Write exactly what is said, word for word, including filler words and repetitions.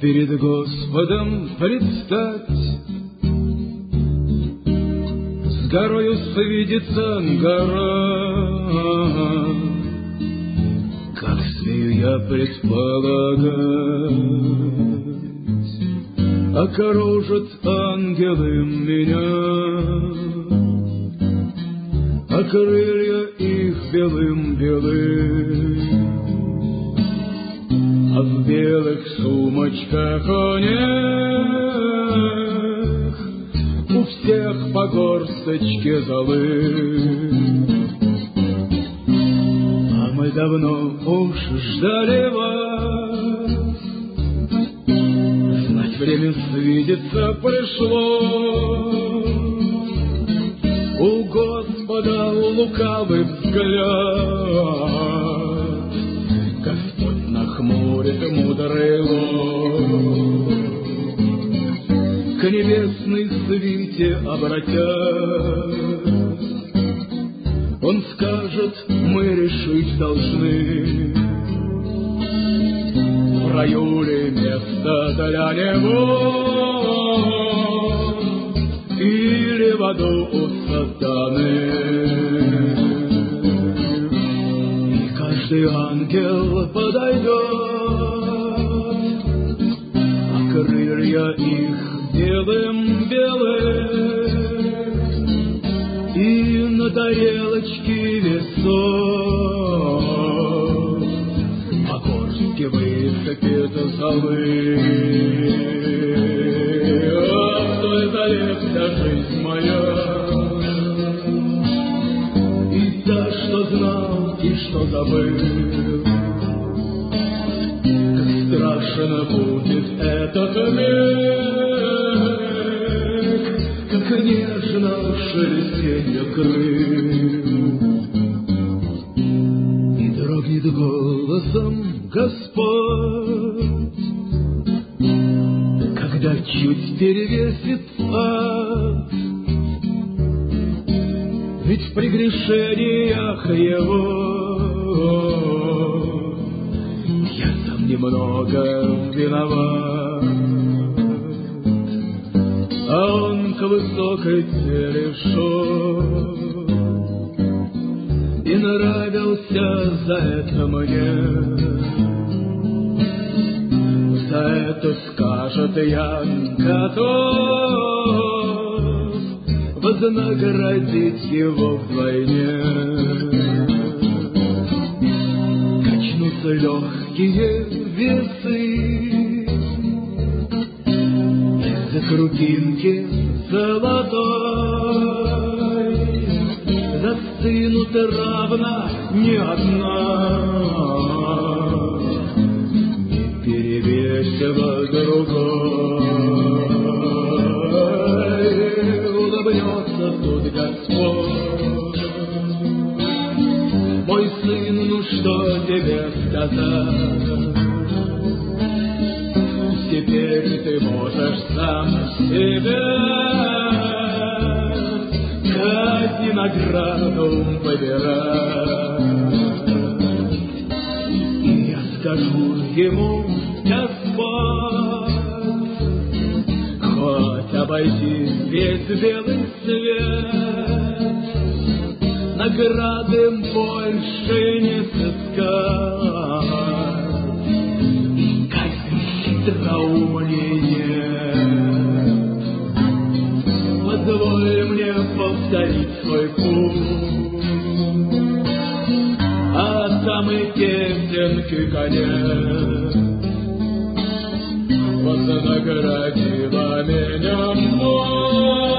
перед Господом предстать, с горою свидится гора. Как смею я предполагать, окоружат ангелы меня, а крылья их белым-белым, а в белых сумочках у них у всех по горсточке золы. А мы давно уж ждали вас, знать время свидеться пришло. У Господа лукавый взгляд, Господь нахмурит мудрый лоб. К небесной свите обратясь, Он скажет, мы решить должны, в раю ли место для него, или в аду у сатаны. И каждый ангел подойдет, а крылья их белым-белым, и на тарелочке весов по горстке высыпет золы. Вся жизнь моя, и та, что знал, и что забыл, как страшно будет этот миг, как нежно шелестенье крыл, и дрогнет голосом Господь, когда чуть перевесит ад. Ведь в прегрешениях его я сам немного виноват, а он к высокой цели шел, и нравился за это мне. За это скажет, я готов вознаградить его вдвойне. Качнутся легкие весы из-за крупинки золотой, застынут равно ни одна, перевесила другой. Улыбнется тут Господь: мой сын, ну что тебе сказать? Теперь ты можешь сам себе казни награду выбирать. И я скажу ему: Господь, хоть обойти весь белый свет, награды больше не сыскать, и казни хитроумнее нет. Позволь мне повторить свой путь, а самый песенки конец вознаградила меня мать.